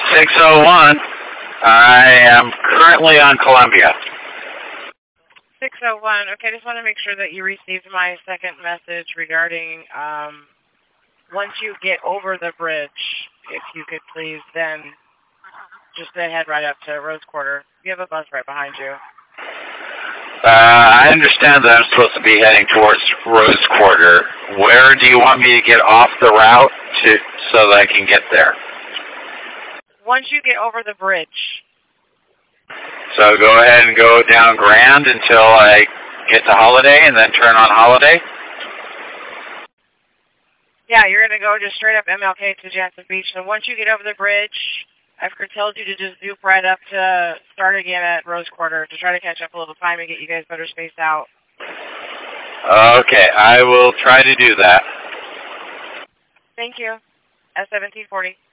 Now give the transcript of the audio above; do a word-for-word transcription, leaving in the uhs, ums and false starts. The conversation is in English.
six oh one. I am currently on Columbia. six oh one. Okay, I just want to make sure that you received my second message regarding um, once you get over the bridge, if you could please then just head right up to Rose Quarter. You have a bus right behind you. Uh, I understand that I'm supposed to be heading towards Rose Quarter. Where do you want me to get off the route to so that I can get there? Once you get over the bridge. So go ahead and go down Grand until I get to Holiday and then turn on Holiday? Yeah, you're going to go just straight up M L K to Jansen Beach. And once you get over the bridge, I've told you to just zoop right up to start again at Rose Quarter to try to catch up a little time and get you guys better spaced out. Okay, I will try to do that. Thank you. S seventeen forty.